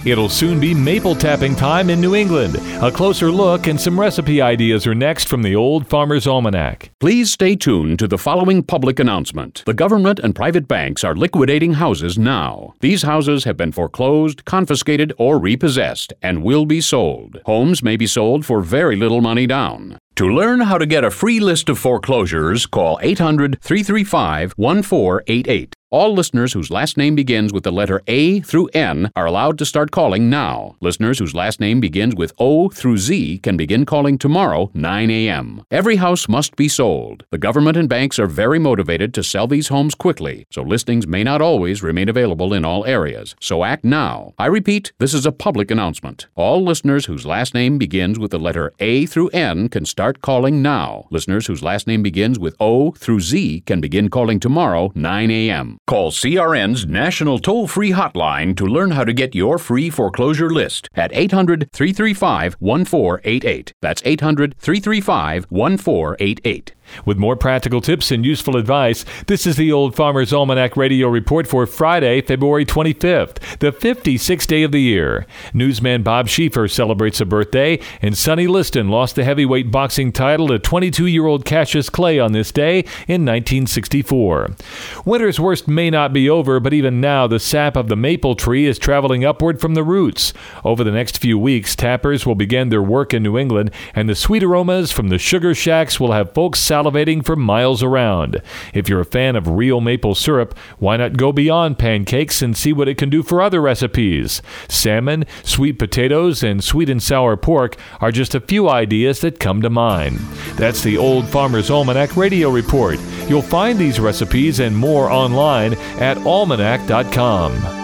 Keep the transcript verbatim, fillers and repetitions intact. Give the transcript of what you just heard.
It'll soon be maple tapping time in New England. A closer look and some recipe ideas are next from the Old Farmer's Almanac. Please stay tuned to the following public announcement. The government and private banks are liquidating houses now. These houses have been foreclosed, confiscated, or repossessed and will be sold. Homes may be sold for very little money down. To learn how to get a free list of foreclosures, call eight hundred, three three five, one four eight eight. All listeners whose last name begins with the letter A through N are allowed to start calling now. Listeners whose last name begins with O through Z can begin calling tomorrow, nine a.m. Every house must be sold. The government and banks are very motivated to sell these homes quickly, so listings may not always remain available in all areas. So act now. I repeat, this is a public announcement. All listeners whose last name begins with the letter A through N can start calling now. Listeners whose last name begins with O through Z can begin calling tomorrow, nine a.m. Call C R N's National Toll-Free Hotline to learn how to get your free foreclosure list at eight hundred, three three five, one four eight eight. That's eight hundred, three three five, one four eight eight. With more practical tips and useful advice, this is the Old Farmer's Almanac Radio Report for Friday, February twenty-fifth, the fifty-sixth day of the year. Newsman Bob Schieffer celebrates a birthday, and Sonny Liston lost the heavyweight boxing title to twenty-two-year-old Cassius Clay on this day in nineteen sixty-four. Winter's worst may not be over, but even now the sap of the maple tree is traveling upward from the roots. Over the next few weeks, tappers will begin their work in New England, and the sweet aromas from the sugar shacks will have folks salivating for miles around. If you're a fan of real maple syrup, why not go beyond pancakes and see what it can do for other recipes? Salmon, sweet potatoes, and sweet and sour pork are just a few ideas that come to mind. That's the Old Farmer's Almanac Radio Report. You'll find these recipes and more online at almanac dot com.